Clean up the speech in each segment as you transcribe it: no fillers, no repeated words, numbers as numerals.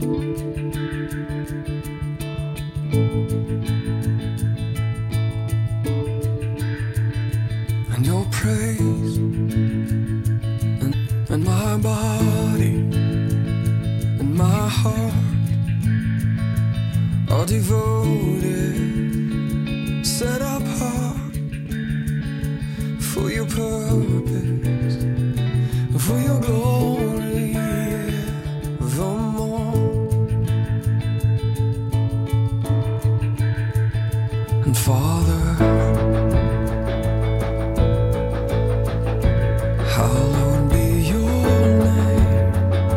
And your praise and my body and my heart are devoted, set apart for your purpose, for your glory evermore. And Father, hallowed be your name.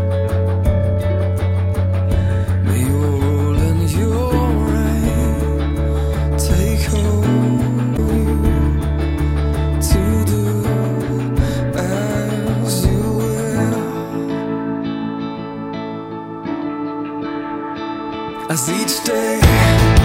May your rule and your reign take hold of you to do as you will. As each day